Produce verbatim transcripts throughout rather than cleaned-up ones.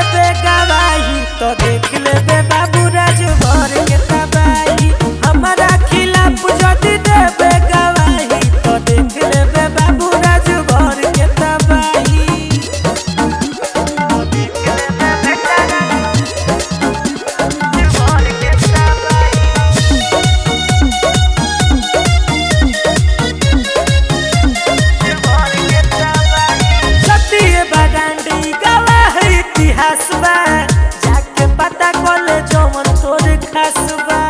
देबे गवाही तो देख लेबे बाबू राज भर के तबाही। हमारा खिलाफ जदि देबे गवाही तो देख लेबे बाबू राज भर के तबाही। सत्य बरांडी गवाह इतिहास बा, जाके पता कोले जवन तोर खास बा।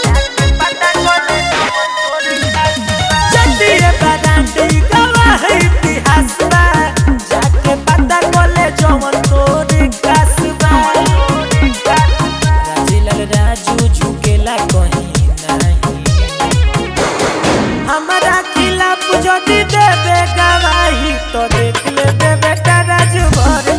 सत्य बरांडी गवाह इतिहास बा, जाके पता कोले जवन तोर खास बा। राजीलाल राजू झुकेला कहीं नहीं, हमारा खिलाफ जदि देबे गवाही तो देख लेबे बेटा राज भर